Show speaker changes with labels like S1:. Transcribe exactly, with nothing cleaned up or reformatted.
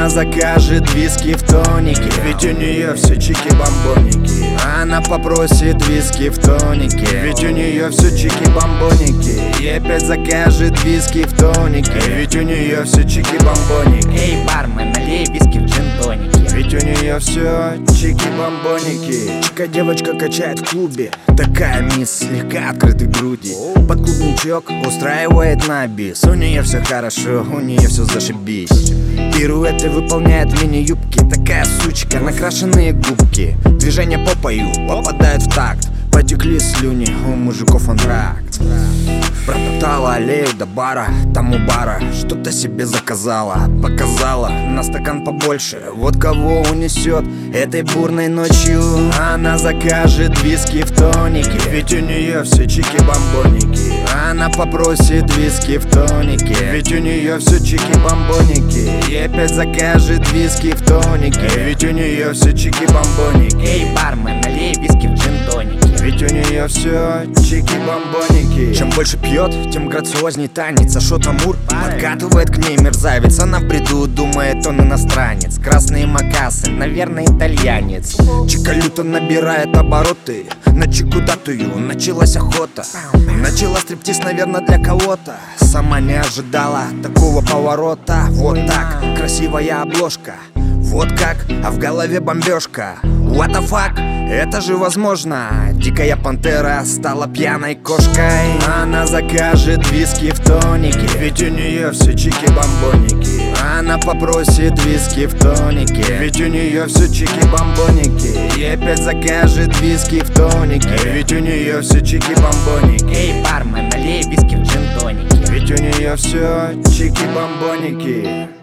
S1: Она закажет виски в тонике, ведь у нее все чики-бомбоники. Она попросит виски в тонике, ведь у нее все чики-бомбоники. И опять закажет виски в тонике, ведь у нее все чики-бомбоники.
S2: Эй, бармен, налей виски в джин-тонике,
S1: ведь у нее все чики-бомбоники. Чика девочка качает в клубе, такая мисс слегка открытой груди. Под клубничок устраивает на бис. У нее все хорошо, у нее все зашибись. Пируэты выполняет в мини-юбке, такая сучка, накрашенные губки. Движения попою попадают в такт, потекли слюни, у мужиков антракт. Протоптала аллею до бара, там у бара что-то себе заказала. Показала на стакан побольше, вот кого унесет этой бурной ночью. Она закажет виски в тонике, ведь у нее все чики-бомбоники. Она попросит виски в тонике, ведь у нее все чики-бомбоники. И опять закажет виски в тонике, ведь у нее все чики-бомбоники.
S2: Эй, бармен, налей виски в джин-тонике,
S1: ведь у нее все чики-бомбоники. Чем больше пьет, тем грациозней танец. Ашот Амур подкатывает к ней мерзавец. Она в бреду думает, он иностранец. Красные макасы, наверное, итальянец. Чика люто набирает обороты, на чику датую началась охота. Начала стриптиз, наверное, для кого-то. Сама не ожидала такого поворота. Вот так, красивая обложка, вот как, а в голове бомбежка. What the fuck? Это же возможно. Дикая пантера стала пьяной кошкой. Она закажет виски в тонике, ведь у нее все чики-бомбоники. Она попросит виски в тонике, ведь у нее все чики-бомбоники. И опять закажет виски в тонике, ведь у нее все чики-бомбоники.
S2: Эй, бармен, налей виски в джин-тонике,
S1: ведь у нее все чики-бомбоники.